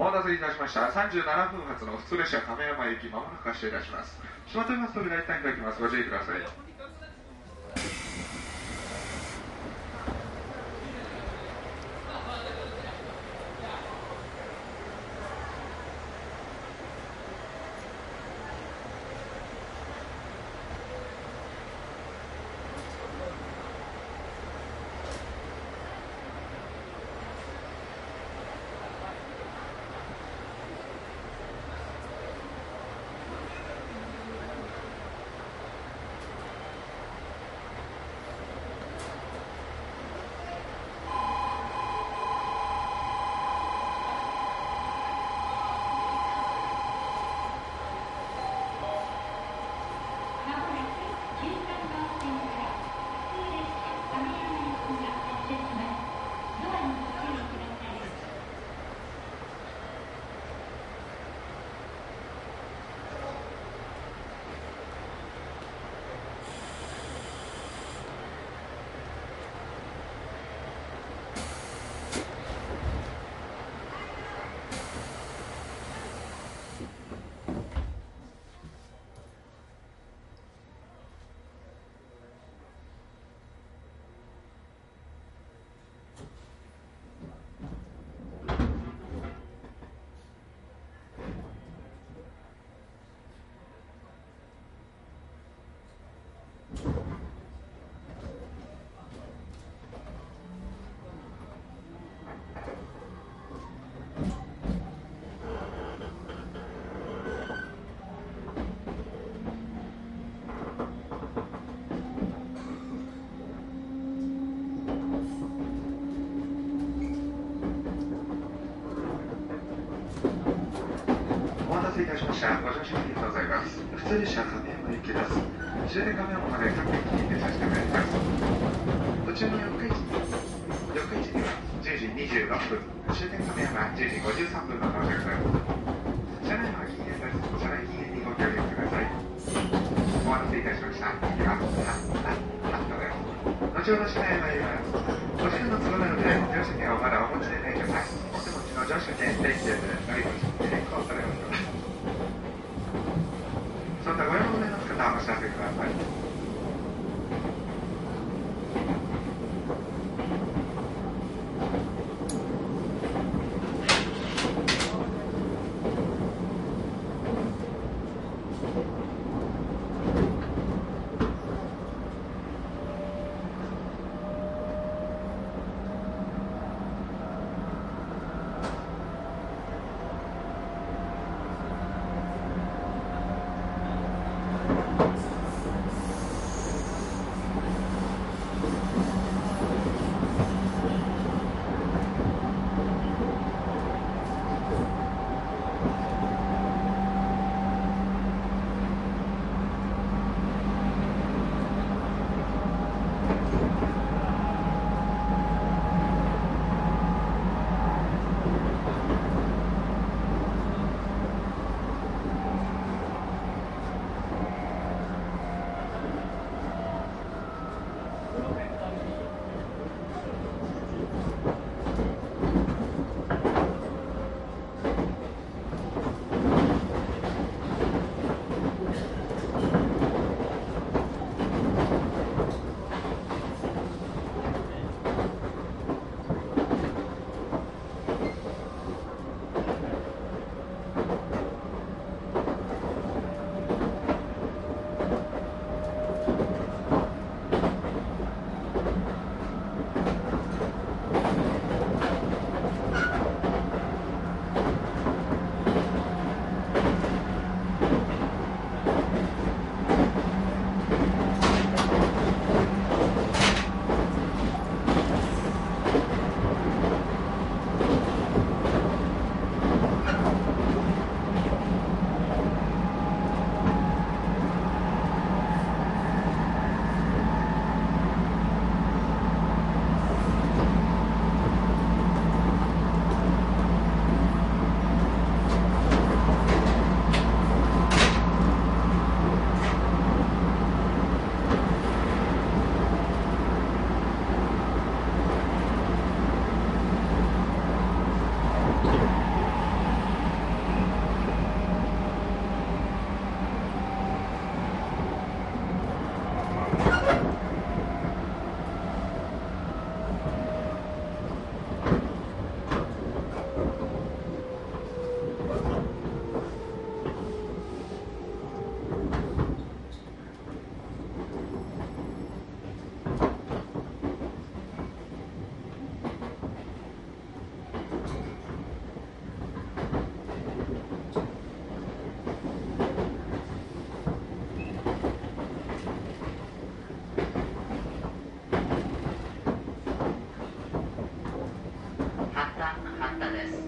お待たせいたしました。37分発の普通列車亀山行き、まもなく発車いたします。閉まっております扉一旦開きます。ご注意ください。お待たせいたしました。ご乗車ありがとうございます。普通列車亀山行きです。終点亀山まで各駅に停車してまいります。途中の四日市には10時26分、終点亀山10時53分の到着です。車内は禁煙です。車内禁煙にご協力ください。お待たせいたしました。では、ハットです。後ほど車内へ参ります。お時間の都合なので、乗車券をまだお持ちでない方、お手持ちの乗車券定期券で乗り口に変更されます。そんなご用のございます方はお知らせください。 かったです。